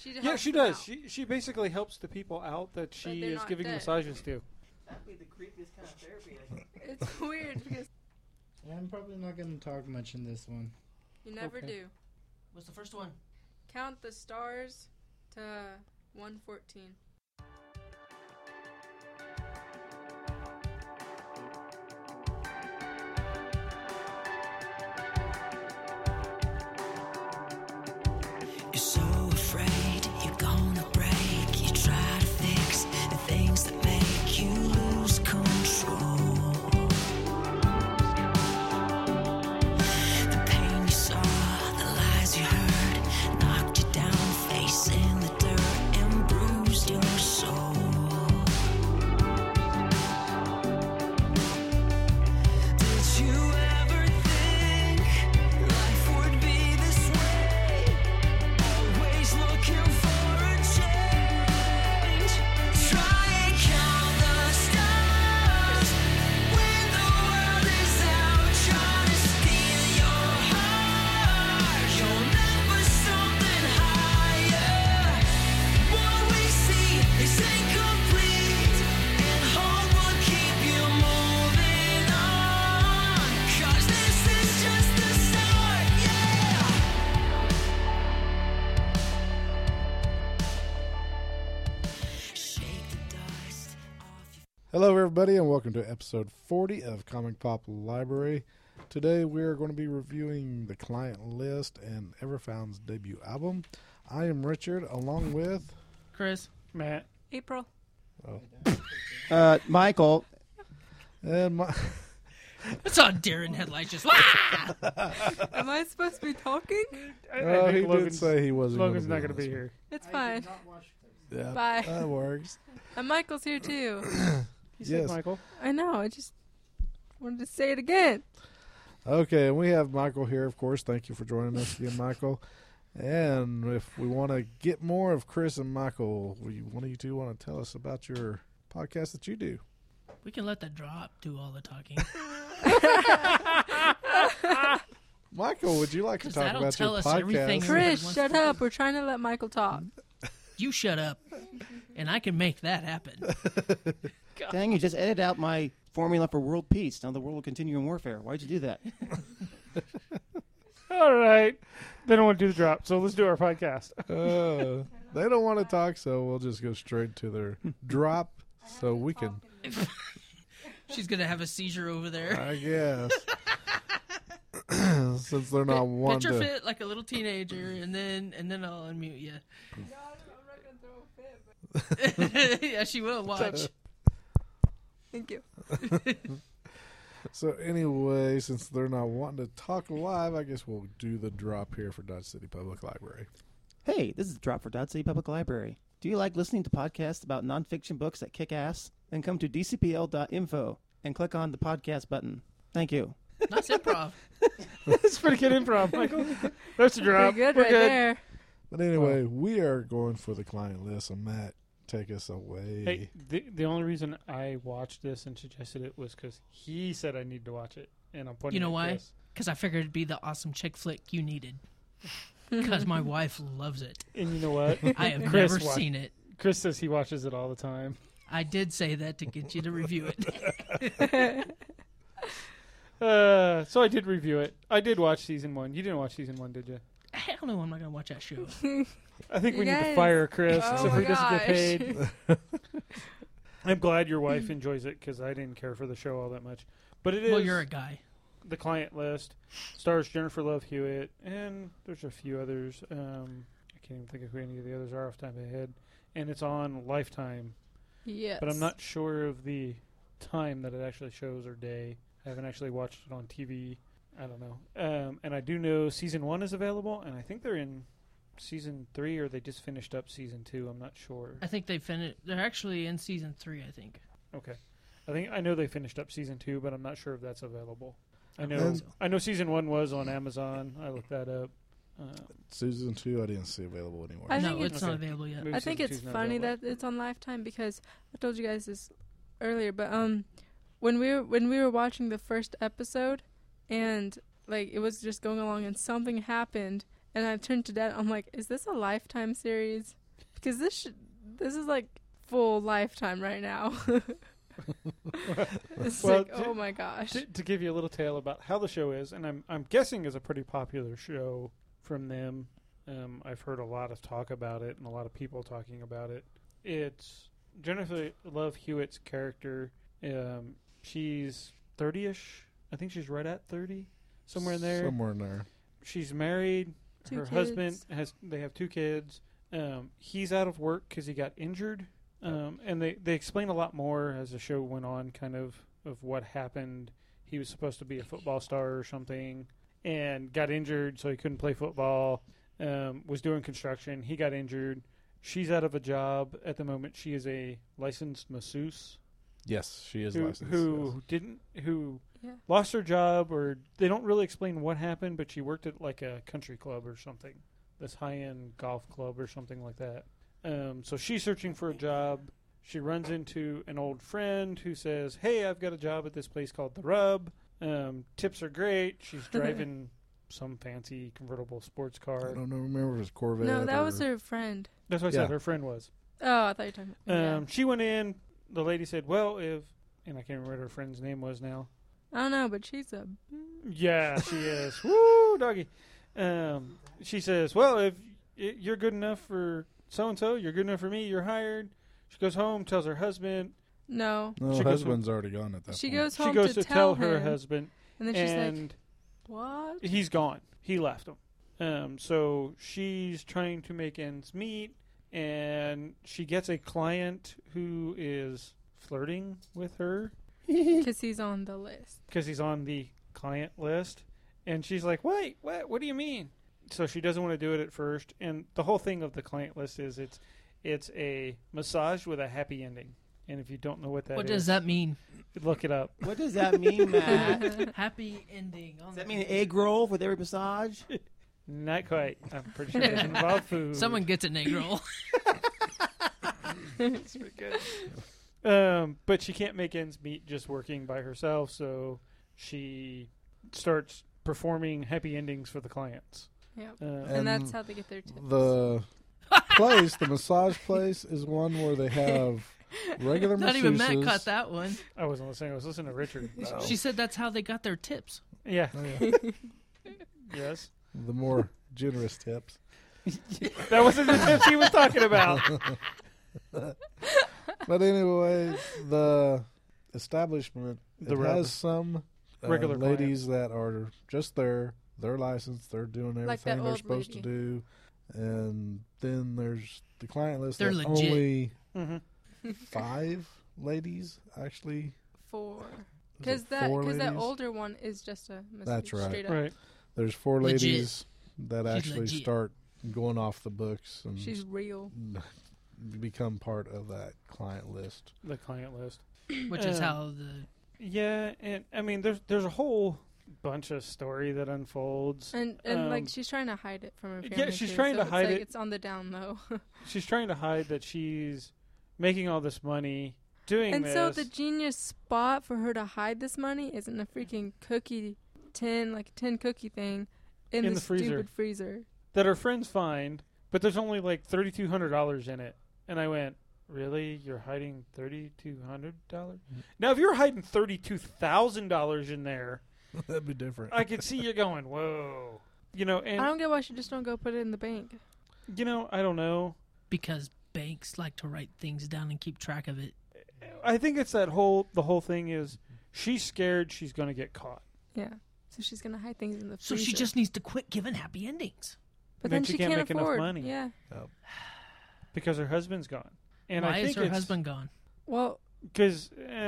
She does. She basically helps the people out that she is giving massages to. That'd be the creepiest kind of therapy, I think. It's weird because I'm probably not going to talk much in this one. you never do. What's the first one? Count the stars to 114. You're so afraid you're gonna break. You try to fix the things that make you lose control. The pain you saw, the lies you heard, knocked you down, face in the dirt, and bruised your soul. Did you ever think life would be this way? Always looking for a change. Try and count the stars when the world is out trying to steal your heart. You'll never something higher. What we see is incomplete, and hope will keep you moving on. 'Cause this is just the start, yeah. Shake the dust off your Hello, everybody, and welcome to episode 40 of Comic Pop Library. Today, we are going to be reviewing The Client List and Everfound's debut album. I am Richard, along with... Chris. Matt. April. Michael. And my... It's on deer in headlights just Am I supposed to be talking? Oh, he did say he wasn't Logan's gonna not going to be on this here. It's fine. one. Yeah, Bye. that works. And Michael's here too. He said Yes. Michael. I know. I just wanted to say it again. Okay, and we have Michael here, of course. Thank you for joining us again, Michael. And if we want to get more of Chris and Michael, one of you two want to tell us about your podcast that you do? We can let the drop do all the talking. Michael, would you like to 'Cause talk that'll about your tell us everything. podcast? Chris, wants shut to up. We're trying to let Michael talk. You shut up, and I can make that happen. Dang, you just edited out my formula for world peace. Now the world will continue in warfare. Why'd you do that? All right. They don't want to do the drop, so let's do our podcast. They don't want to talk, so we'll just go straight to their drop so we can, She's gonna have a seizure over there. I guess. Since they're not one Picture to... fit like a little teenager, and then I'll unmute you. Yeah, she will watch. Thank you. So anyway, since they're not wanting to talk live, I guess we'll do the drop here for Dodge City Public Library. Hey, this is the drop for Dodge City Public Library. Do you like listening to podcasts about nonfiction books that kick ass? Then come to dcpl.info and click on the podcast button. Thank you. Nice improv. That's pretty good improv, Michael. That's a drop. Pretty good We're right good. there. But anyway, we are going for the client list, so Matt, take us away. Hey, the only reason I watched this and suggested it was because he said I need to watch it, and I'm pointing. You know at why? Chris. Because I figured it'd be the awesome chick flick you needed. Because my wife loves it. And you know what? I have Chris never watched- seen it. Chris says he watches it all the time. I did say that to get you to review it. So I did review it. I did watch season 1. You didn't watch season 1, did you? Hell no, I'm not going to watch that show. I think we You need to guys- fire Chris Oh so my he doesn't get gosh. paid. I'm glad your wife enjoys it because I didn't care for the show all that much. But it is Well, you're a guy. The Client List. Stars Jennifer Love Hewitt, and there's a few others. I can't even think of who any of the others are off the top of my head. And it's on Lifetime. Yes. But I'm not sure of the time that it actually shows or day. I haven't actually watched it on TV. I don't know. And I do know season 1 is available, and I think they're in season 3 or they just finished up season 2. I'm not sure. I think they finished. They're actually in season 3, I think. Okay. I know they finished up season 2, but I'm not sure if that's available. I know And- I know season 1 was on Amazon. I looked that up. Season 2, I didn't see available anywhere. I No, think it's Okay. not available yet. Maybe I think season it's 2's not funny available. that it's on Lifetime because I told you guys this earlier, but when we were watching the first episode and like it was just going along and something happened and I turned to Dad. I'm like, is this a Lifetime series? Because this is like full Lifetime right now. It's Well, like, oh my gosh. To give you a little tale about how the show is, and I'm guessing is a pretty popular show from them. I've heard a lot of talk about it and a lot of people talking about it. It's Jennifer Love Hewitt's character. She's 30-ish. I think she's right at 30, somewhere in there. Somewhere in there. She's married. Two Her kids. husband they have 2 kids. He's out of work because he got injured. And they explain a lot more as the show went on, kind of what happened. He was supposed to be a football star or something and got injured, so he couldn't play football. Was doing construction. He got injured. She's out of a job at the moment. She is a licensed masseuse Yes, she is who licensed. who Yeah. lost her job, or they don't really explain what happened, but she worked at like a country club or something, this high-end golf club or something like that. So she's searching for a job. She runs into an old friend who says, "Hey, I've got a job at this place called The Rub. Tips are great." She's driving some fancy convertible sports I car. don't know. Remember if it was Corvette? No, that or- was her friend. That's what I Yeah. said. Her friend was. Oh, I thought you were talking about. She went in. The lady said, "Well, if," and I can't remember what her friend's name was now. I don't know, but she's a. Yeah, she is. Woo, doggy. She says, "Well, if you're good enough for so and so, you're good enough for me. You're hired." She goes home, tells her husband. No. No, She her goes husband's already gone at that She point. goes home She goes to tell her him, husband, and then she's like, and "What?" he's gone. He left him. So she's trying to make ends meet, and she gets a client who is flirting with her Because he's on the list. because he's on the client list. And she's like, "Wait, what do you mean?" So she doesn't want to do it at first. And the whole thing of the client list is it's a massage with a happy ending. And if you don't know what that is, What does that mean? look it up. What does that mean, Matt? Happy ending. Does that mean an egg roll with every massage? Not quite. I'm pretty sure it doesn't involve food. Someone gets an egg roll. It's pretty good. But she can't make ends meet just working by herself, so she starts performing happy endings for the clients. Yeah. And And that's how they get their tips. The place, the massage place, is one where they have regular Not even Matt masseuses. caught that one. I wasn't listening. I was listening to Richard. She said that's how they got their tips. Yeah. Oh, yeah. Yes. The more generous tips. That wasn't the tips he was talking about. But anyway, the establishment The it rub. has some Regular ladies that are just there. They're licensed. They're doing Like that everything they're old supposed to lady. do. And then there's the client list. They're that legit. only Mm-hmm. 5 ladies actually. 4. Is Because it that 4 because that ladies? older one is just a masseuse, That's right. straight up. Right. There's 4 Legit. ladies that She's actually legit. start going off the books and She's real. become part of that client list. The client list. Which is how the Yeah, and I mean, there's a whole bunch of story that unfolds. And like she's trying to hide it from her family. yeah, she's too, trying so to it's hide like it. It's on the down low. She's trying to hide that she's making all this money doing And this. so the genius spot for her to hide this money is in a freaking cookie tin, like a tin cookie thing, in In the the freezer. stupid freezer. that her friends find, but there's only like $3,200 in it. And I went, "Really? You're hiding $3,200? Now, if you're hiding $32,000 in there, That'd be different. I could see you going, whoa." You know, I and don't get why she just don't go put it in the bank. I don't know. because banks like to write things down and keep track of it. I think it's the whole thing is she's scared she's going to get caught. Yeah. So she's gonna hide things in the So freezer. she just needs to quit giving happy endings. But then then she she can't can't make enough afford. money. Yeah. Because her husband's gone. And Why I is think her it's Mm. husband gone? Well, because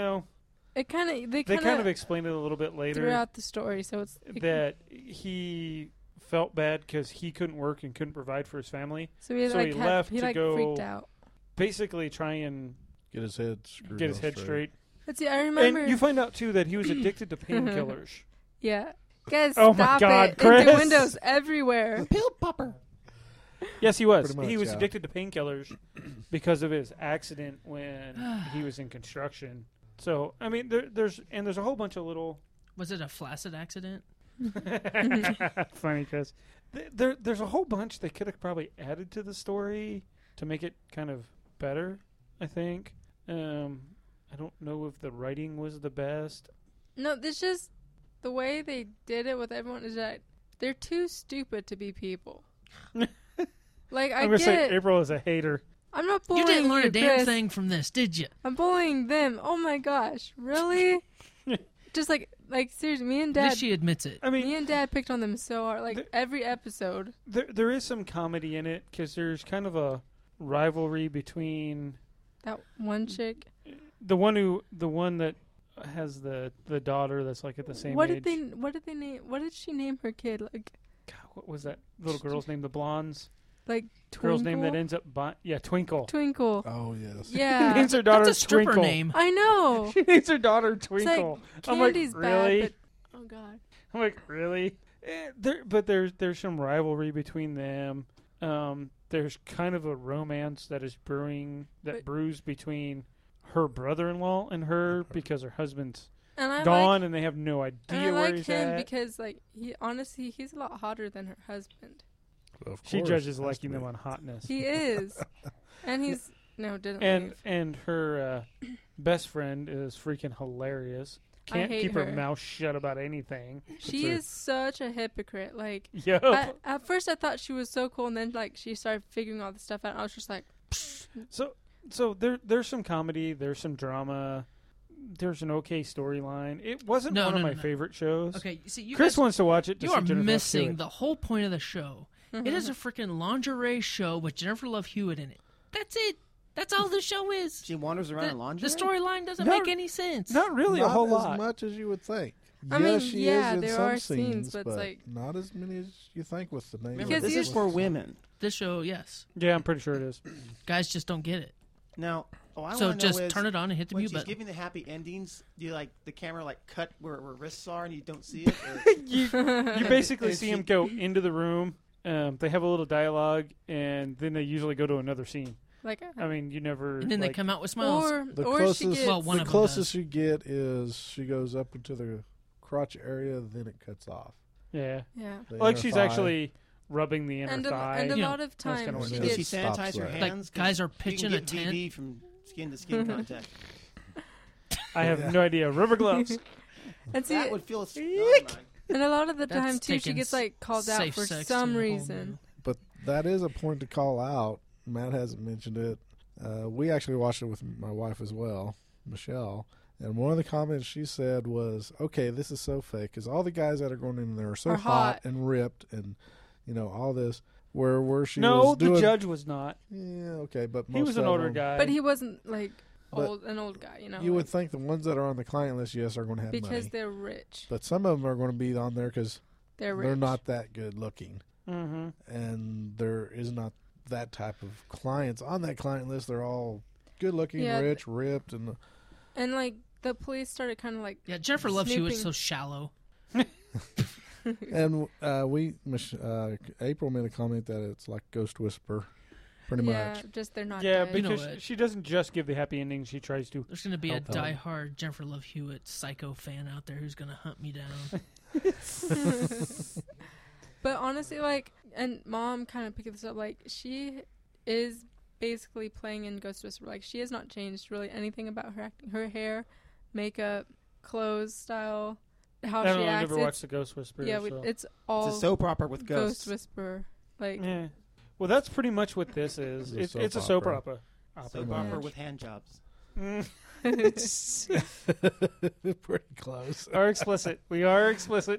it kind of they they kind kind of explained it a little bit later throughout the story. So it's that he felt bad because he couldn't work and couldn't provide for his family. so he so like he had, left he to like go- freaked out. Basically try and Get his head screwed. get his on head straight. But see, I remember. And you find out, too, that he was addicted to painkillers. yeah. Guys, Oh my stop God, it! Chris. Innuendos everywhere. Pill popper. Yes, he was. Pretty much, He was yeah. addicted to painkillers because of his accident when he was in construction. So, I mean, there's a whole bunch of little... Was it a flaccid accident? Funny, Chris. There's a whole bunch they could have probably added to the story to make it kind of better, I think. I don't know if the writing was the best. No, this just the way they did it with everyone is that they're too stupid to be people. Like I'm gonna get say it. April is a hater. I'm not bullying You didn't learn a damn Chris. thing from this, did you? I'm bullying them. Oh my gosh, really? Just like seriously, me and At Dad. least she admits it. I mean, Me and Dad picked on them so hard. Like The- every episode. there is some comedy in it because there's kind of a rivalry between That one chick. the one that has the daughter that's like at the same What age. did she name her kid? Like God, what was that little girl's name? The blondes. Twinkle. Girl's name that ends up Twinkle. Twinkle. Oh yes. She Yeah. names her daughter That's a stripper Twinkle. name. I know. She names her daughter It's Twinkle. like I'm like, Candy's really? bad, but oh god. I'm like, really? But there's some rivalry between them. There's kind of a romance that is brewing But- brews between her brother-in-law and her because her husband's And I gone like, and they have no and idea I where like he's him at. because he's a lot hotter than her husband. Of She course, judges has to liking be. them on hotness. He is. And he's didn't and leave. and her best friend is freaking hilarious. I Can't hate keep her her. mouth shut about anything. She is such a hypocrite. Like Yup. at first I thought she was so cool, and then she started figuring all this stuff out. And I was just like, So there's some comedy, there's some drama, there's an okay storyline. It wasn't No, one of no, my no. favorite shows. Okay, you see, you Chris guys, wants to watch it. To you see are Jennifer Love missing Hewitt. the whole point of the show. It is a freaking lingerie show with Jennifer Love Hewitt in it. That's it. That's all the show is. She wanders around in The lingerie. storyline doesn't No, make any sense. Not really Not a whole as lot. much as you would think. I mean, yes, she yeah, is in there some are scenes, but but it's like- not as many as you think with the name. Because this you- is for women. This show, yes. Yeah, I'm pretty sure it is. Guys just don't get it. Now, I So wanna know just is, turn it on and hit the when mute she's button. giving the happy endings, do you like the camera like cut where wrists are and you don't see it? Or? You basically And see she- him go into the room. They have a little dialogue, and then they usually go to another scene. like, I mean, you never. And then they like- come out with smiles. The or closest, she gets Well, one the of them closest does. you get is she goes up into the crotch area, then it cuts off. Yeah, yeah. The like inner she's thigh. actually rubbing the inner and thigh. a You know, lot of that's kinda times what she it Does is. she gets sanitize her Like, hands? 'Cause guys are you can pitching a get tent. VD from skin to skin contact. I have Yeah. no idea. Rubber gloves. and see That would feel. and a lot of the That's time too she taking gets like called out safe for sex some to a whole reason. new- But that is a point to call out. Matt hasn't mentioned it. We actually watched it with my wife as well, Michelle. And one of the comments she said was, "Okay, this is so fake because all the guys that are going in there are so Are hot. and ripped, and all this." Where she No, was the doing, judge was not. Yeah, okay, but He most was an of older them- guy. But he wasn't like But an old guy, you know. You would like, think the ones that are on the client list, yes, are going to have because money. they're rich. But some of them are going to be on there because They're rich. they're not that good looking, Mm-hmm. and there is not that type of clients on that client list. They're all good looking, Yeah, rich, ripped, and And like the police started kind of like Yeah, Jennifer Love Hewitt's Snooping. so shallow. and April made a comment that it's like Ghost Whisper, pretty yeah, much. just they're not. Yeah, dead. You know because what? she doesn't just give the happy ending. She tries to. There's going to be a Help them. diehard Jennifer Love Hewitt psycho fan out there who's going to hunt me down. But honestly, like, and Mom kind of picked this up. Like, she is basically playing in Ghost Whisperer. Like, she has not changed really anything about her acting. Her hair, makeup, clothes, style, how I she don't know. I've acts. never watched the Ghost Whisperer. Yeah, so. it's all It's a soap opera with Ghost ghosts. Whisperer. Like, Yeah. Well, that's pretty much what this is. It's a It's a soap soap opera. opera. Soap Yeah. opera with hand jobs. Mm. Pretty close. Are explicit. We are explicit.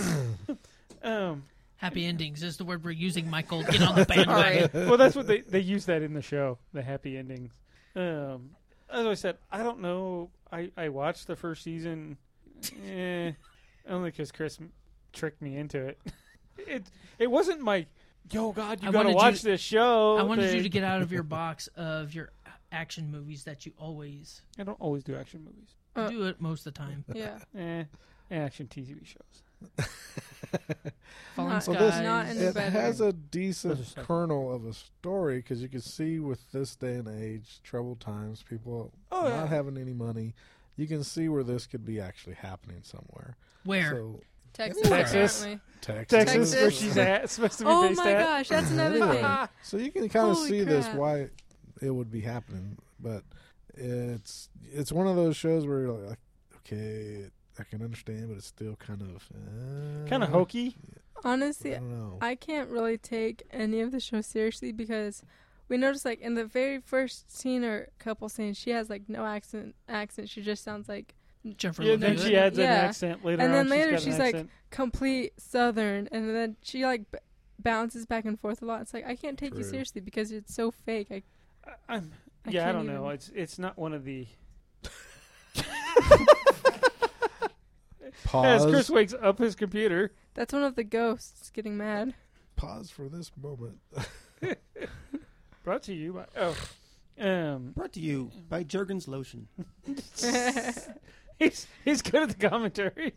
Happy endings is the word we're using, Michael. Get on the bandwagon. Well, that's what they use that in the show. The happy endings. As I said, I don't know. I watched the first season, only because Chris tricked me into it. It wasn't my. Yo, God, you I gotta wanted watch you- this show. I wanted you thing. to get out of your box of your action movies that you always I don't always do action movies. do it most of the time. yeah. Action TV shows. Falling Not- Skies. Well, this- Not in It better. has a Those are decent separate. kernel of a story because you can see with this day and age, troubled times, people Oh, not yeah. having any money. You can see where this could be actually happening somewhere. Where? So Texas, Texas. apparently. Texas, where Texas. she's at, supposed to be Oh based my at. gosh, that's another thing. Anyway, so you can kind of Holy see this crap. why it would be happening, but it's one of those shows where you're like, okay, I can understand, but it's still kind of hokey. I Honestly, don't know. I can't really take any of the shows seriously because we noticed, like, in the very first scene or couple scenes, she has, like, no accent. She just sounds like Jennifer Yeah, Love then Hewitt. she adds an Yeah. accent later And on. then later got an she's like- accent. complete Southern, and then she, like, bounces back and forth a lot. It's like, I can't take you True. seriously because it's so fake. I I don't can't know. even- It's not one of the. Pause. As Chris wakes up his computer. That's one of the ghosts getting mad. Pause for this moment. Brought to you by Brought to you by Jergens Lotion. he's good at the commentary.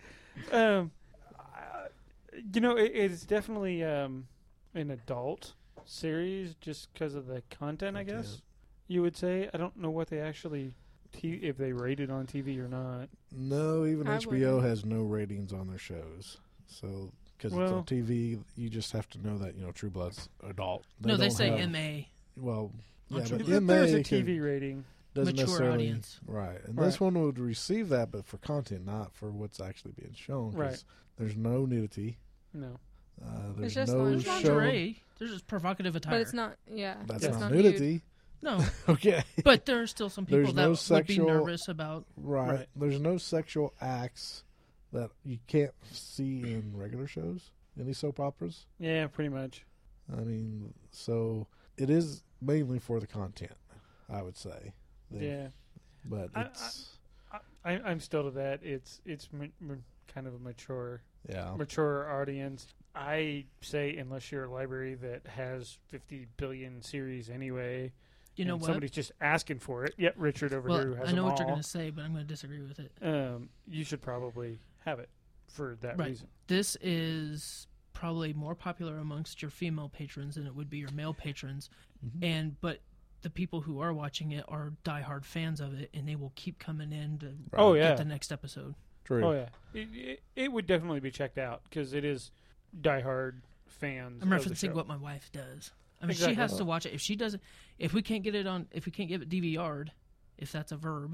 It's definitely an adult series just because of the content, I guess you would say. I don't know what they actually if they rated on TV or not. No, even I HBO wouldn't. has no ratings on their shows. So, because it's Well- on TV, you just have to know that, True Blood's adult. No, they don't say have- MA. Well, On yeah, True but Blood. MA There's a can- TV rating. doesn't Mature necessarily, audience. right? And Right. this one would receive that, but for content, not for what's actually being shown. 'cause Right. There's no nudity. No. There's just no lingerie. There's show. lingerie. There's just provocative attire. But it's not, That's it's not nude. nudity. No, Okay. but there are still some people There's that no would sexual- be nervous about. Right. Right. There's no sexual acts that you can't see in regular shows, any soap operas. Yeah, pretty much. I mean, so it is mainly for the content, I would say. Yeah. But I- it's I'm still to that. It's kind of a mature audience. I say unless you're a library that has 50 billion series anyway, You know and what? somebody's just asking for it. Yep, Richard over here who Well, has I know them what you're all. going to say, but I'm going to disagree with it. You should probably have it for that Right. reason. This is probably more popular amongst your female patrons than it would be your male patrons, but the people who are watching it are diehard fans of it, and they will keep coming in to Oh, yeah. get the next episode. true. Oh yeah, it would definitely be checked out because it is diehard fans. I'm of the referencing show. what my wife does. I mean, Exactly. she has to watch it. If she doesn't, if we can't get it DVR'd, if that's a verb,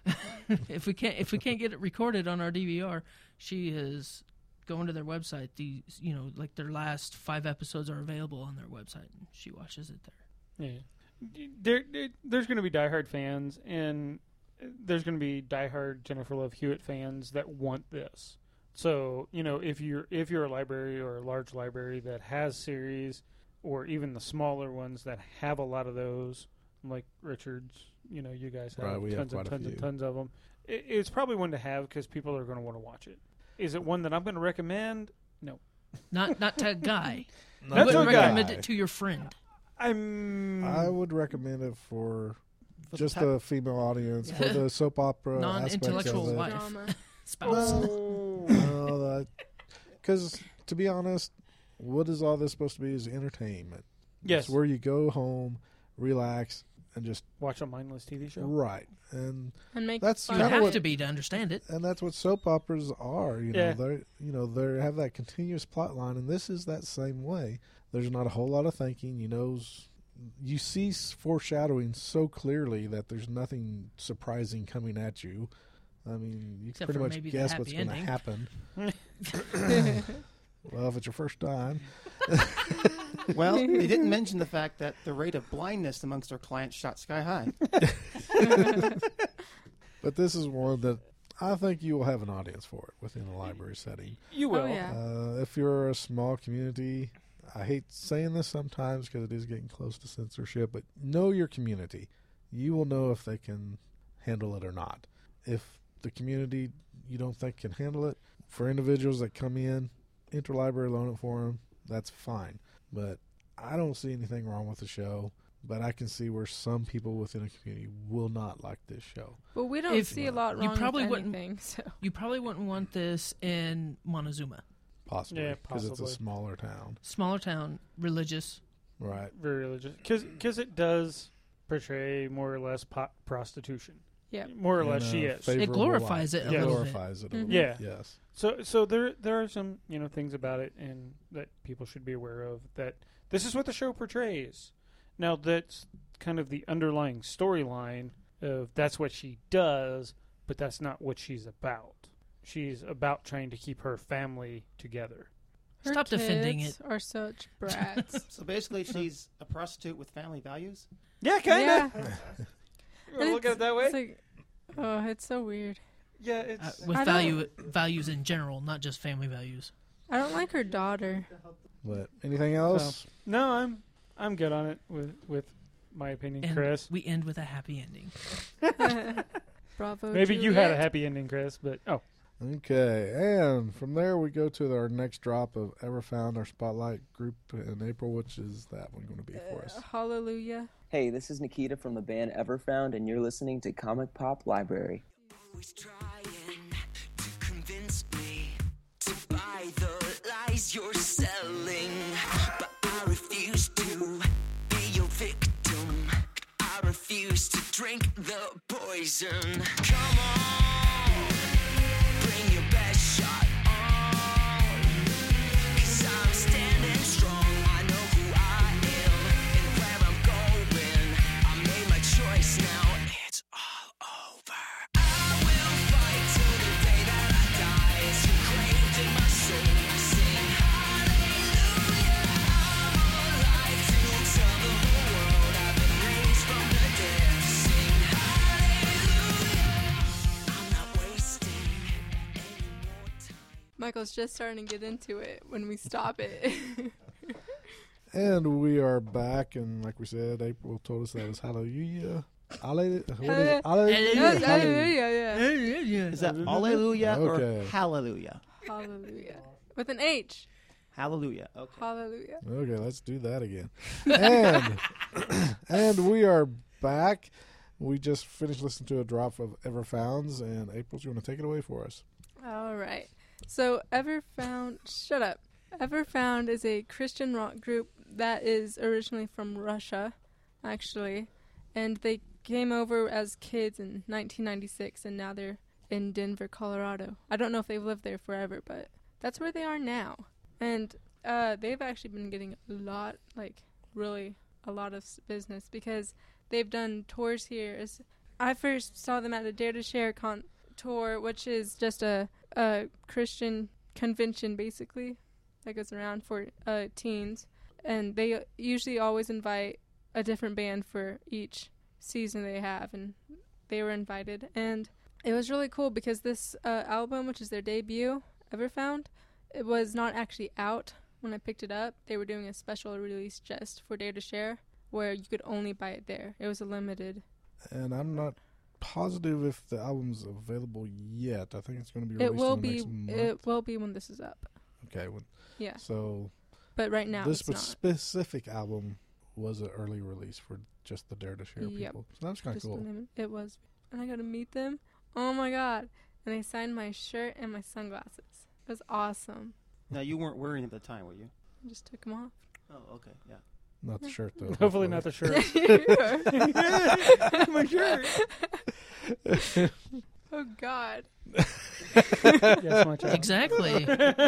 if we can't get it recorded on our DVR, she is going to their website. Like their last 5 episodes are available on their website, and she watches it there. Yeah, there's going to be diehard fans, and there's going to be diehard Jennifer Love Hewitt fans that want this. So if you're a library or a large library that has series, or even the smaller ones that have a lot of those, like Richard's, you guys have Right, we have tons and quite a tons and few. tons of them. It's probably one to have because people are going to want to watch it. Is it one that I'm going to recommend? No. Not to a guy. Not I to wouldn't a guy. recommend it to your friend. I would recommend it for For just the the female audience, for the soap opera Non-intellectual aspects of it. wife. Drama. Spouse. Because to be honest, what is all this supposed to be? Is entertainment. Yes. It's where you go home, relax, and just Watch a mindless TV show. right. And And make That's fun. You kinda have what- to be to understand it. that's what soap operas are. Yeah. They have that continuous plot line, and this is that same way. There's not a whole lot of thinking. You see foreshadowing so clearly that there's nothing surprising coming at you. I mean, you Except pretty for much maybe the guess happy what's going to ending. happen. Well, if it's your first time, Well, they didn't mention the fact that the rate of blindness amongst our clients shot sky high. but this is one that I think you will have an audience for it within a library setting. You will. Oh, yeah. If you're a small community, I hate saying this sometimes because it is getting close to censorship, but know your community. You will know if they can handle it or not. If the community you don't think can handle it, for individuals that come in, interlibrary loan it for them, that's fine. But I don't see anything wrong with the show, but I can see where some people within a community will not like this show. But we don't If- see a lot you wrong probably with wouldn't- anything. So You probably wouldn't want this in Montezuma. Possibly. Yeah, Because it's a possibly. smaller town. Smaller town, religious. Right. Very religious. Because it does portray more or less prostitution. yeah. More or In less a she is. favorable It glorifies light. it a little glorifies it a little Mhm. Yeah. bit, yes. So there are some things about it and that people should be aware of, that this is what the show portrays. Now that's kind of the underlying storyline of that's what she does, but that's not what she's about. She's about trying to keep her family together. Her Stop defending kids are such brats. So basically, she's a prostitute with family values. Yeah, Yeah. You want to look at it that way? It's like, oh, it's so weird. Yeah, it's With I values in general, not just family values. I don't like her daughter. But anything else? no. I'm good on it with my opinion, And Chris. we end with a happy ending. Bravo. Maybe you had a Juliet. happy ending, Chris, but Okay, and from there we go to our next drop of Ever Found, our spotlight group in April. Which is that one going to be for us? Hallelujah. Hey, this is Nikita from the band Everfound, and you're listening to Comic Pop Library. Always trying to convince me to buy the lies you're selling, but I refuse to be your victim. I refuse to drink the poison. Come on, bring your best shot on, 'cause I'm standing strong. I know who I am and where I'm going. I made my choice now. It's all over. I will fight till the day that I die. It's engraved in my soul. I sing hallelujah. I'm alive to tell the whole world I've been raised from the dead. Sing hallelujah. I'm not wasting any more time. Michael's just starting to get into it when we stop it. And we are back, and like we said, April told us that was Hallelujah. Hallelujah. What is it? Hallelujah. Hallelujah. Yeah. Is that Alleluia Okay. or Hallelujah? Hallelujah. With an H. Hallelujah. Okay. Hallelujah. Okay, let's do that again. And and we are back. We just finished listening to a drop of Ever Founds, and April's going to take it away for us. All right. So Everfound, shut up. Everfound is a Christian rock group that is originally from Russia, actually, and they came over as kids in 1996, and now they're in Denver, Colorado. I don't know if they've lived there forever, but that's where they are now. And they've actually been getting a lot of business because they've done tours here. I first saw them at a Dare to Share tour, which is just a Christian convention, basically, that goes around for teens. And they usually always invite a different band for each season they have, and they were invited. And it was really cool because this album, which is their debut, Everfound, it was not actually out when I picked it up. They were doing a special release just for Dare to Share, where you could only buy it there. It was a limited. And I'm not positive if the album's available yet. I think it's going to be released It will in the be. next month. It will be when this is up. Okay, Yeah, so but right now this it's not. specific album was an early release for just the Dare to Share Yep. people. So that's kind of Just cool. It was, and I got to meet them. Oh my god! And they signed my shirt and my sunglasses. It was awesome. Now, you weren't wearing it at the time, were you? I just took them off. Oh, okay, yeah. Not the shirt, though. hopefully not the shirt. My shirt. Oh god. Yes, my child. Exactly.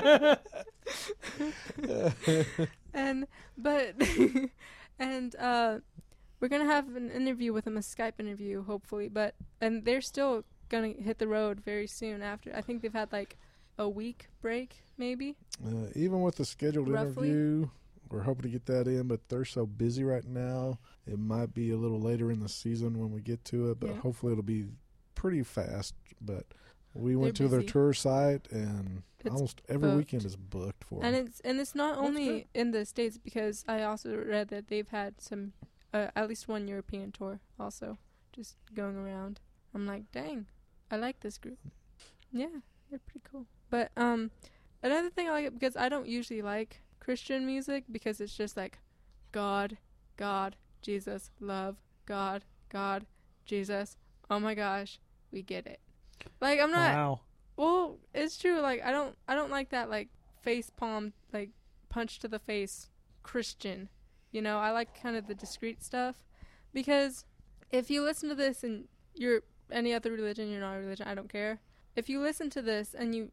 And we're gonna have an interview with them, a Skype interview, hopefully. And they're still gonna hit the road very soon after. I think they've had like a week break, maybe. Even with the scheduled Roughly. interview, we're hoping to get that in, but they're so busy right now. It might be a little later in the season when we get to it, but Yeah. hopefully it'll be pretty fast. But we went They're to their busy. tour site, and It's almost every booked. weekend is booked for And them. it's not That's only good. in the States, because I also read that they've had some at least one European tour also, just going around. I'm like, dang, I like this group. Yeah, they're pretty cool. But another thing I like it because I don't usually like Christian music because it's just like God, God, Jesus, love, God, God, Jesus. Oh my gosh, we get it. Like I'm not. Wow. Well, it's true. Like I don't like that like face palm, like punch to the face Christian. You know, I like kind of the discreet stuff, because if you listen to this and you're any other religion, you're not a religion, I don't care. If you listen to this and you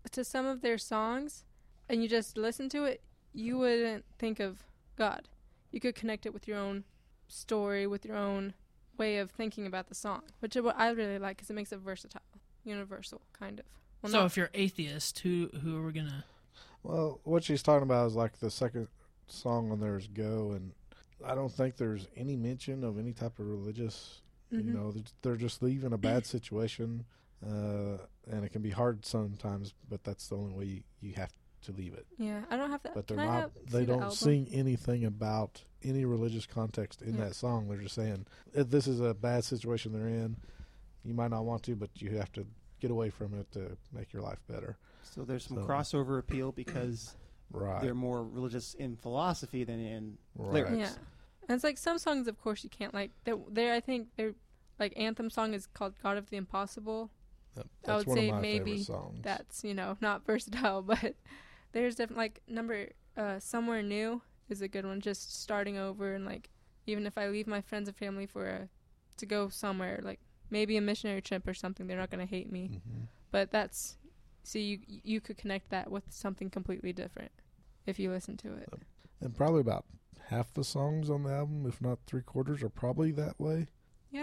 to some of their songs and you just listen to it, you wouldn't think of God. You could connect it with your own story, with your own way of thinking about the song, which is what I really like because it makes it versatile, universal, kind of. Well, So not- if you're atheist, who are we gonna? Well, what she's talking about is like the second song on there is Go, and I don't think there's any mention of any type of religious. Mhm. You know, they're just leaving a bad situation, and it can be hard sometimes, but that's the only way you have to leave it. Yeah, I don't have that. But they're Can I not. see They the don't album? sing anything about any religious context in Yeah. that song. They're just saying if this is a bad situation they're in. You might not want to, but you have to get away from it to make your life better. So there's some So- crossover appeal because Right. they're more religious in philosophy than in Right. lyrics. Yeah, and it's like some songs, of course, you can't like. They're I think they're like anthem song is called "God of the Impossible." That- I That's would one say of my maybe favorite songs. That's not versatile, but there's definitely like number "Somewhere New" is a good one. Just starting over and like even if I leave my friends and family for to go somewhere like maybe a missionary trip or something, they're not gonna hate me. Mhm. But that's see you could connect that with something completely different if you listen to it. And probably about half the songs on the album, if not 3/4, are probably that way. Yeah.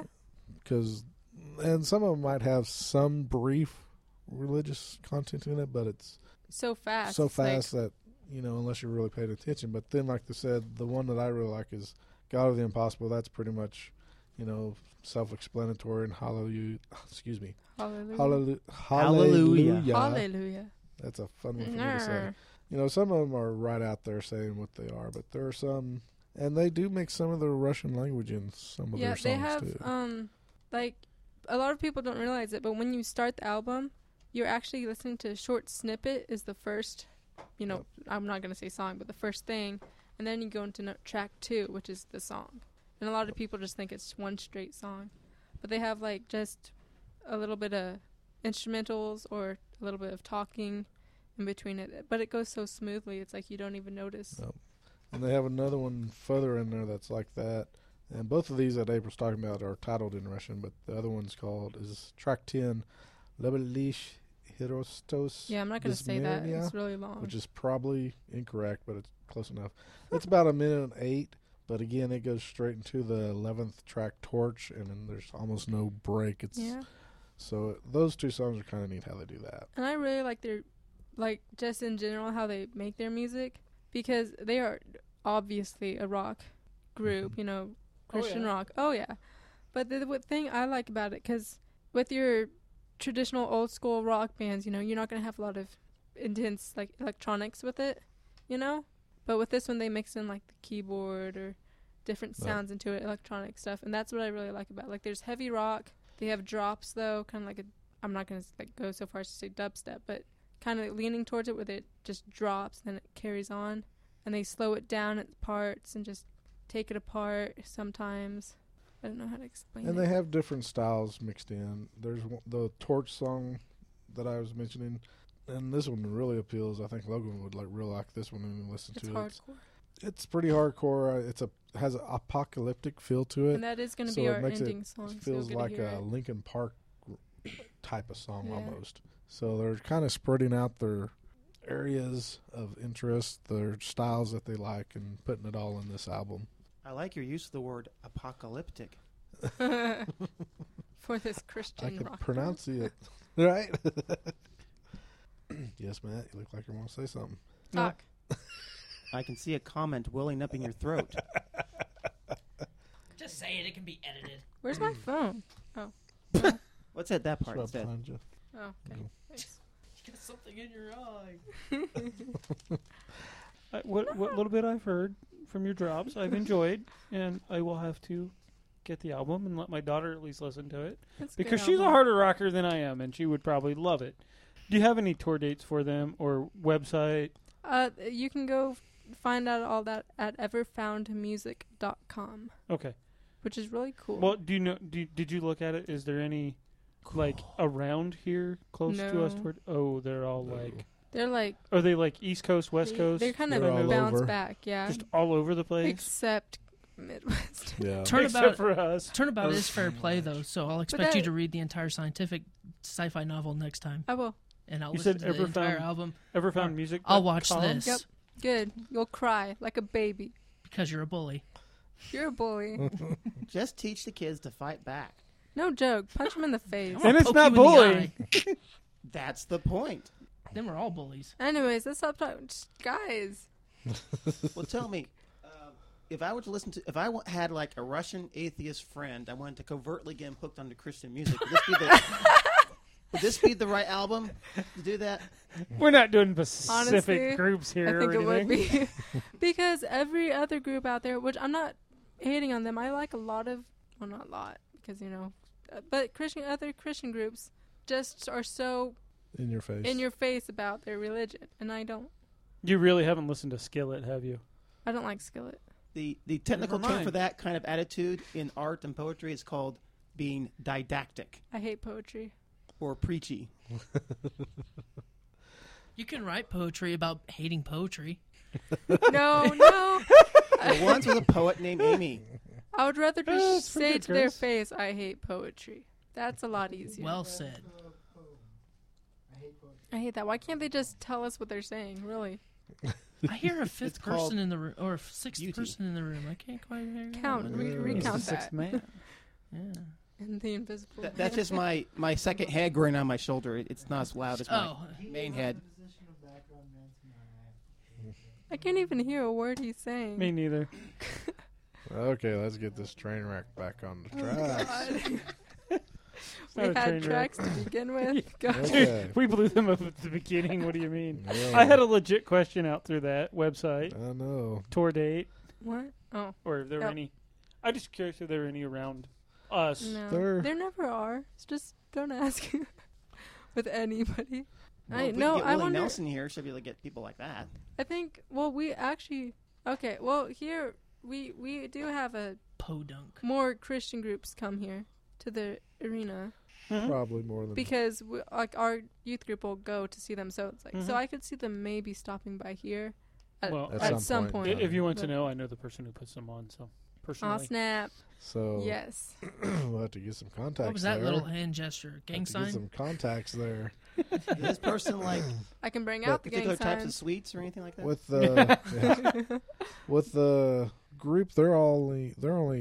And some of them might have some brief religious content in it, but it's So fast. so it's like- fast that, unless you're really paying attention. But then, like they said, the one that I really like is God of the Impossible. That's pretty much, self-explanatory and hallelujah. Excuse me. Hallelujah. Hallelujah. Hallelujah. That's a fun one for me to say. Grr. Some of them are right out there saying what they are, but there are some, and they do mix some of the Russian language in some of Yeah, their songs they have too. like a lot of people don't realize it, but when you start the album, you're actually listening to a short snippet is the first, Yep. I'm not going to say song, but the first thing, and then you go into track 2, which is the song. And a lot of people just think it's one straight song. But they have like just a little bit of instrumentals or a little bit of talking in between it, but it goes so smoothly, it's like you don't even notice. Yep. And they have another one further in there that's like that. And both of these that April's talking about are titled in Russian, but the other one's is track 10, Lebelish Hirostos. Yeah, I'm not going to say that. Bismillah, It's really long. which is probably incorrect, but it's close enough. It's about 1:08, but again, it goes straight into the 11th track, Torch, and then there's almost no break. Yeah. So those two songs are kind of neat how they do that. And I really like their, like, just in general, how they make their music. Because they are obviously a rock group, Mhm. Christian yeah. rock. Oh, yeah. But the thing I like about it, because with your traditional old school rock bands, you're not going to have a lot of intense, like, electronics with it, But with this one, they mix in, like, the keyboard or different Yeah. sounds into it, electronic stuff. And that's what I really like about it. Like, there's heavy rock. They have drops, though, kind of like I'm not going to go so far as to say dubstep, but kind of leaning towards it where it just drops and then it carries on. And they slow it down at parts and just take it apart sometimes. I don't know how to explain And it. they have different styles mixed in. There's the Torch song that I was mentioning, and this one really appeals. I think Logan would really like this one and listen It's to it. hardcore. It's pretty hardcore. Has an apocalyptic feel to it. And that is going to so be it our makes it ending song. It so you'll feels get to like hear a it. Linkin Park type of song Yeah. almost. So they're kind of spreading out their areas of interest, their styles that they like, and putting it all in this album. I like your use of the word apocalyptic. For this Christian I could rock pronounce it right. Yes, Matt. You look like you want to say something. Talk. I can see a comment welling up in your throat. Just say it. It can be edited. Where's my phone? Let's hit that part It's right instead. behind you. Oh, okay. No. Thanks. Get something in your eye. What little bit I've heard from your drops, I've enjoyed, and I will have to get the album and let my daughter at least listen to it It's a good because she's a album. harder rocker than I am, and she would probably love it. Do you have any tour dates for them or website? You can go find out all that at everfoundmusic.com, Okay. which is really cool. Well, do you know? Did you look at it? Is there any like around here close to us? No. Oh, they're all No. like. They're like Are they like East Coast, West Coast? They're kind of They're all bounce over. back, yeah. just all over the place. Except Midwest. Yeah. Except for us. Turnabout is fair play, though, so I'll expect you that- to read the entire scientific sci-fi novel next time. I will. and I'll You listen said to the Ever entire Found- album. Everfoundmusic.com? I'll watch this Yep. Good. You'll cry like a baby. because you're a bully. You're a bully. Just teach the kids to fight back. No joke. Punch him in the face. I'm gonna And it's poke not you in the bullying. eye. That's the point. Then we're all bullies. Anyways, let's stop talking. Guys. Well, tell me, if I were to listen to, if I had like a Russian atheist friend, I wanted to covertly get him hooked onto Christian music. Would this be the right album to do that? We're not doing specific Honestly, groups here. I think or it would anything. be. Because every other group out there, which I'm not hating on them, I like a lot of, well, not a lot, because, but other Christian groups just are so In your face. in your face about their religion, and I don't. You really haven't listened to Skillet, have you? I don't like Skillet. The technical Never term mind. for that kind of attitude in art and poetry is called being didactic I hate poetry. or preachy. You can write poetry about hating poetry. No. The ones with a poet named Amy. I would rather That's just pretty say good, to their Chris. face, I hate poetry. That's a lot easier. Well said. I hate that. Why can't they just tell us what they're saying, really? I hear a fifth It's called person in the room, or a sixth beauty. person in the room. I can't quite hear. Count. what it is. Recount He's the sixth that. man. Yeah. And the invisible. That's just my second head growing on my shoulder. It's not as loud as my Oh, main head. I can't even hear a word he's saying. Me neither. Okay, let's get this train wreck back on the tracks. God. Not We a train had wreck. tracks to begin with. God. Okay. We blew them up at the beginning. What do you mean? Yeah. I had a legit question out through that website. I know. Tour date. What? Oh, Or if there were Yep. any. I'm just curious if there were any around us. no. There- There never are. So just don't ask with anybody. Well, I if we no. can get I Willie wonder. Nelson here, should be able to get people like that. I think. Well, we actually. Okay. Well, here we do have a podunk. more Christian groups come here to the arena Mhm. Probably more than because our youth group will go to see them. So it's like Mhm. so I could see them maybe stopping by here at, Well, at At some some point. point, If you want to But- know, I know the person who puts them on. So Oh personally, snap! So Yes. we'll have to get some contacts What was that there. little hand gesture? Gang Have to get sign? some contacts there. Does this person like I can bring But out the gang particular types of signs. sweets or anything like that? With the yeah. With the group, they're only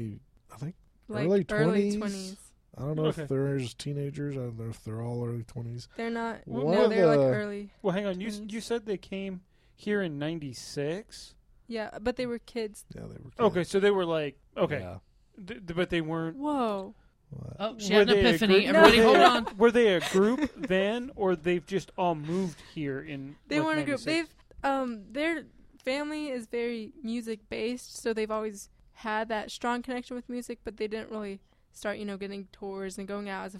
I think Like early early 20s. 20s. I don't know Okay. if there's teenagers. I don't know if they're all early 20s. They're not. One No, of they're like the- early. well, hang on. You 20s. you said they came here in '96. Yeah, but they were kids. Yeah, they were. Okay, kids. so they were like okay, Yeah. but they weren't. Whoa. What? Oh, she Were had an they a epiphany. group- Everybody, No. hold on. Were they a group then, or they've just all moved here in? They like, weren't a group. 96? Their family is very music based, so they've always had that strong connection with music, but they didn't really start, getting tours and going out as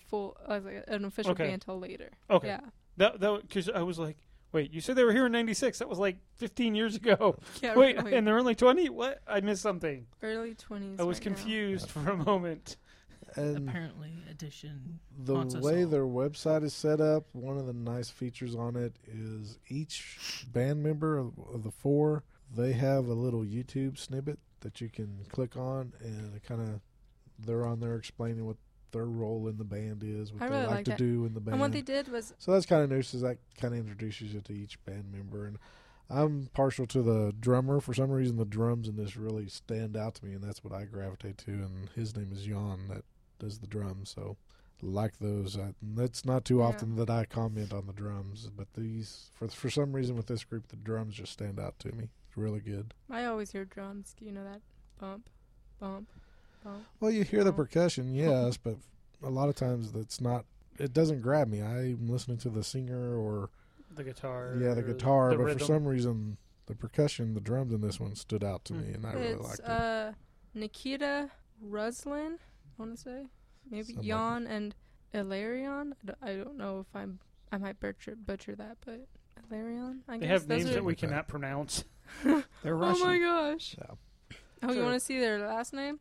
an official Okay. band until later. Okay. Yeah. That because I was like, wait, you said they were here in '96. That was like 15 years ago. Yeah. Wait, really. and they're only 20. What? I missed something. Early 20s. I was right now. confused for a moment. And Apparently, edition. the haunts us way all. their website is set up, one of the nice features on it is each band member of the four, they have a little YouTube snippet that you can click on, and it kind of they're on there explaining what their role in the band is, what I they really like like to that. do in the band. And what they did was, So that's kind of nice, is that kind of introduces you to each band member. And I'm partial to the drummer. For some reason, the drums in this really stand out to me, and that's what I gravitate to. And his name is Jan, that does the drums. So I like those. That's not too Yeah. often that I comment on the drums, but these, for some reason with this group, the drums just stand out to me. It's really good. I always hear drums. You know that bump, bump, bump. Well, you hear the Oh. percussion, yes, but a lot of times that's not. It doesn't grab me. I'm listening to the singer or The guitar. the or guitar, the but rhythm. for some reason, the percussion, the drums in this one stood out to me, and I really It's liked it. Nikita Ruslin, I want to say. Maybe Something like Jan and Ilarion. I don't know if I might butcher that, but Ilarion, I They guess. have Those names are- that we Okay. cannot pronounce. They're Oh Russian. my gosh. Yeah. Oh, you Sure. want to see their last name?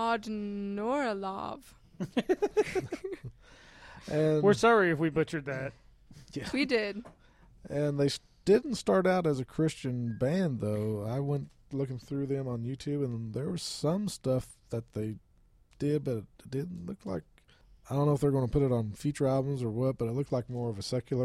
Odnoralov. And We're sorry if we butchered that. We did. and they didn't start out as a Christian band, though. I went looking through them on YouTube, and there was some stuff that they did, but it didn't look like. I don't know if they're going to put it on future albums or what, but it looked like more of a secular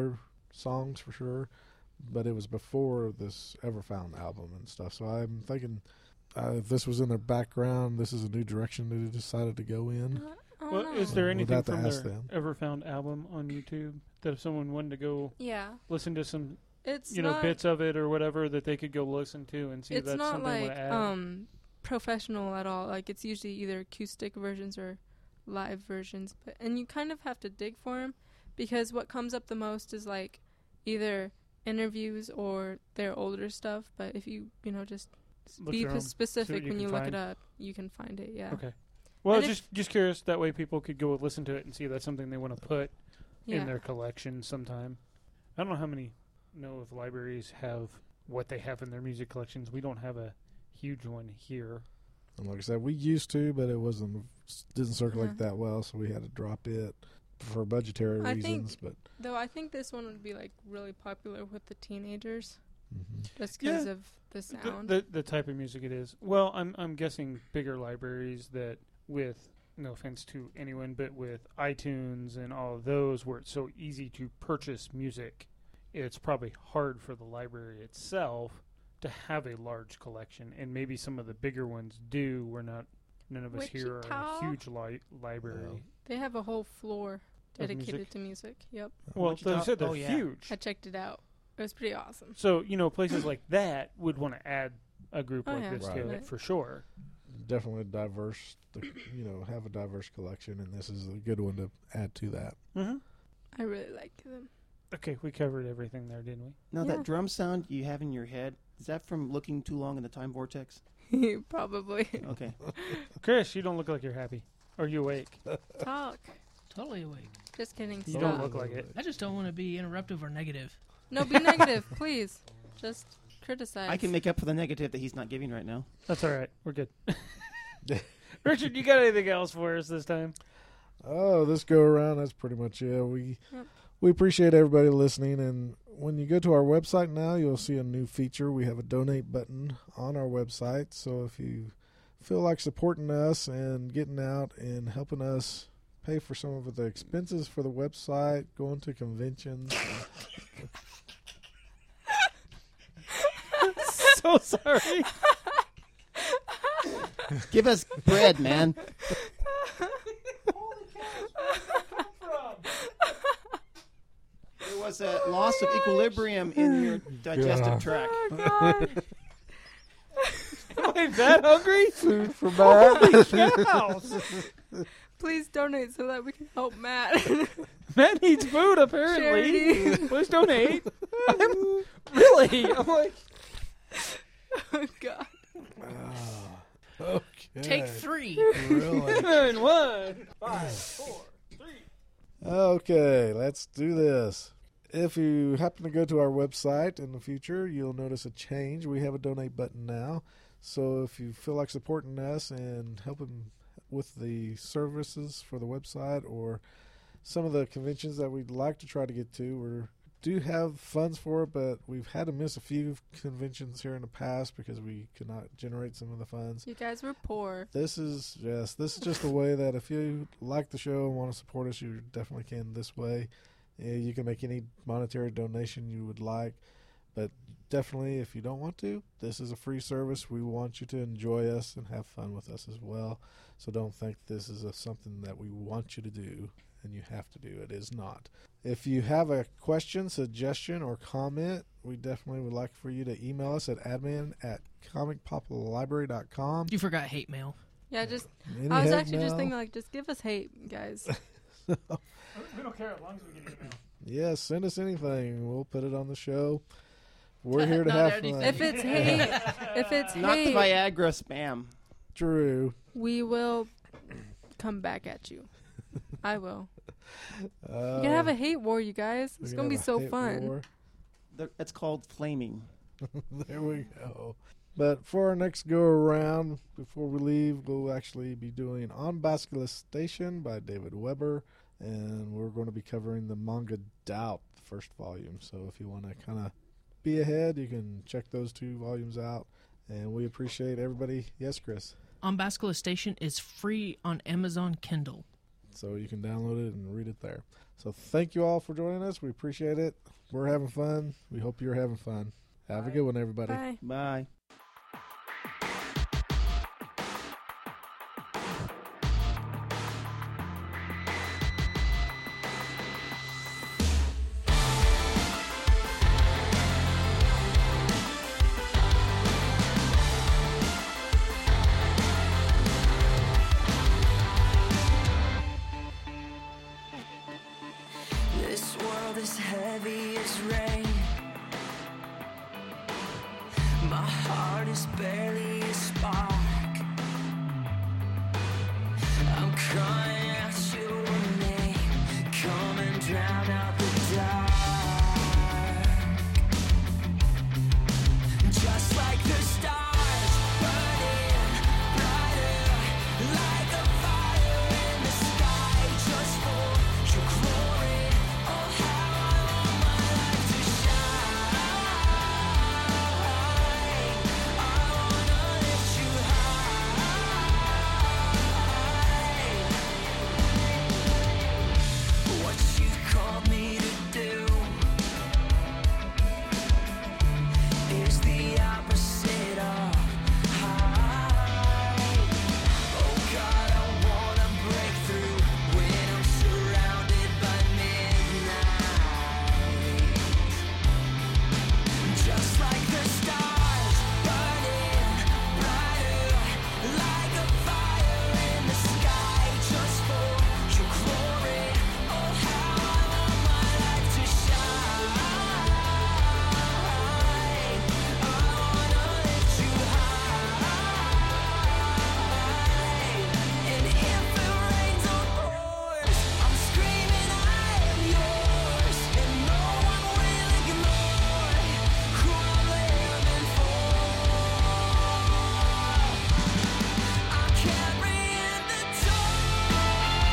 songs for sure, but it was before this Everfound album and stuff. So I'm thinking if this was in their background, this is a new direction they decided to go in. Well, is there We'd anything have to from ask their them. Everfound album on YouTube that if someone wanted to go Yeah. listen to some, It's you know, not, bits of it or whatever, that they could go listen to and see if it's that's not something they like want to add? professional at all. Like it's usually either acoustic versions or live versions, and you kind of have to dig for them because what comes up the most is like either interviews or their older stuff. But if you just Look be through 'em, specific you when can you look find. it up, you can find it. Yeah. Okay. Well, And just curious. That way people could go listen to it and see if that's something they want to put Yeah. in their collection sometime. I don't know how many know if libraries have what they have in their music collections. We don't have a huge one here. And like I said, we used to, but it didn't circulate Yeah. that well, so we had to drop it for budgetary I reasons. think- Though I think this one would be like really popular with the teenagers But just because Yeah. of the sound. The type of music it is. Well, I'm guessing bigger libraries that with, no offense to anyone, but with iTunes and all of those where it's so easy to purchase music, it's probably hard for the library itself to have a large collection. And maybe some of the bigger ones do. None of us here are Wichita? a huge library. They have a whole floor dedicated music? to music. Yep. Well, Wichita? they said they're Oh, yeah. huge. I checked it out. It was pretty awesome. So, places like that would want to add a group Oh, like yeah. this to Right. it for sure. definitely diverse, have a diverse collection, and this is a good one to add to that. Mm-hmm. I really like them. Okay, we covered everything there, didn't we? Now, Yeah. that drum sound you have in your head, is that from looking too long in the time vortex? Probably. Okay. Chris, you don't look like you're happy. Are you awake? Talk. Totally awake. Just kidding. You Stop. don't look like it. I just don't want to be interruptive or negative. No, be negative, please. Just criticize. I can make up for the negative that he's not giving right now. That's all right. We're good. Richard, you got anything else for us this time? Oh, this go around, that's pretty much it. Yep. We appreciate everybody listening, and when you go to our website now, you'll see a new feature. We have a donate button on our website, so if you feel like supporting us and getting out and helping us pay for some of the expenses for the website, going to conventions. So sorry. Give us bread, man. There was a loss of equilibrium in your digestive God. tract. Oh, God. Am I that hungry? Food for Matt. Cows. Please donate so that we can help Matt. Matt needs food, apparently. Charity. Please donate. Really? I'm like, Oh, God. Okay. Take 3. Really? 9, 1, 5, 4, 3. Okay, let's do this. If you happen to go to our website in the future, you'll notice a change. We have a donate button now. So if you feel like supporting us and helping with the services for the website or some of the conventions that we'd like to try to get to, we do have funds for it, but we've had to miss a few conventions here in the past because we could not generate some of the funds. You guys were poor. This is just a way that if you like the show and want to support us, you definitely can this way. You can make any monetary donation you would like, but definitely if you don't want to, this is a free service. We want you to enjoy us and have fun with us as well. So don't think this is something that we want you to do and you have to do. It is not. If you have a question, suggestion, or comment, we definitely would like for you to email us at admin@comicpoplibrary.com. You forgot hate mail. Yeah, just Any I was hate actually just mail? thinking like, just give us hate, guys. We don't care as long as we get email. Yeah, send us anything. We'll put it on the show. We're here to Not have anything. fun. If it's hate, Not the Viagra spam. True. we will come back at you. I will. Uh, We can have a hate war, you guys. we It's can gonna be have a so hate fun. war. It's called flaming. There we go. But for our next go around, before we leave, we'll actually be doing On Basculus Station by David Weber, and we're going to be covering the manga Doubt, the first volume. So if you want to kind of be ahead, you can check those 2 volumes out. And we appreciate everybody. Yes, Chris. On Basculus Station is free on Amazon Kindle. So you can download it and read it there. So thank you all for joining us. We appreciate it. We're having fun. We hope you're having fun. Have a good one, everybody. Bye. Bye. This world is heavy as rain. My heart is barely a spark. I'm crying out your name. Come and drown out the dark. Just like the stars burning brighter, like a fire in the sky. Just for your glory. Oh, how I want my life to shine. I wanna lift you high. What you called me to do is the opposite of high. Oh God, I wanna break through when I'm surrounded by midnight. Just like the stars burning brighter, like a fire in the sky. Just for your glory. Oh, how I want my life to shine. I wanna lift you high. And if it rains or pours, I'm screaming I am yours. And no one will ignore who I'm living for. I'm carrying the torch.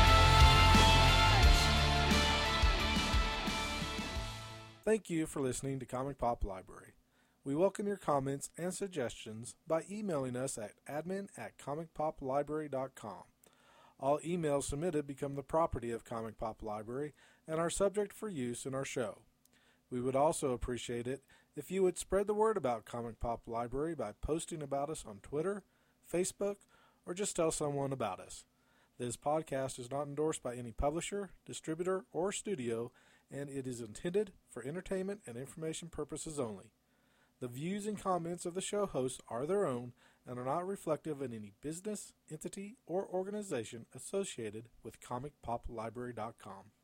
Thank you for listening to Comic Pop Library. We welcome your comments and suggestions by emailing us at admin@comicpoplibrary.com. All emails submitted become the property of Comic Pop Library and are subject for use in our show. We would also appreciate it if you would spread the word about Comic Pop Library by posting about us on Twitter, Facebook, or just tell someone about us. This podcast is not endorsed by any publisher, distributor, or studio, and it is intended for entertainment and information purposes only. The views and comments of the show hosts are their own and are not reflective of any business, entity, or organization associated with ComicPopLibrary.com.